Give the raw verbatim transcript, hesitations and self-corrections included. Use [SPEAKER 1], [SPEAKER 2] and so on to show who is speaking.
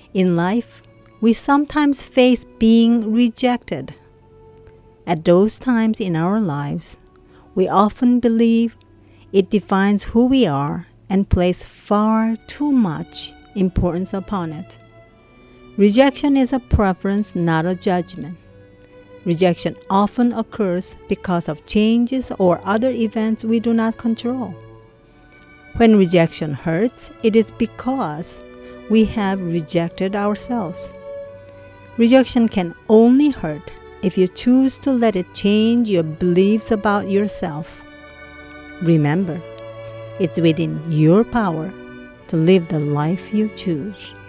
[SPEAKER 1] In life, we sometimes face being rejected. At those times in our lives, we often believe it defines who we are and place far too much importance upon it. Rejection is a preference, not a judgment. Rejection often occurs because of changes or other events we do not control. When rejection hurts, it is because we have rejected ourselves. Rejection can only hurt if you choose to let it change your beliefs about yourself. Remember, it's within your power to live the life you choose.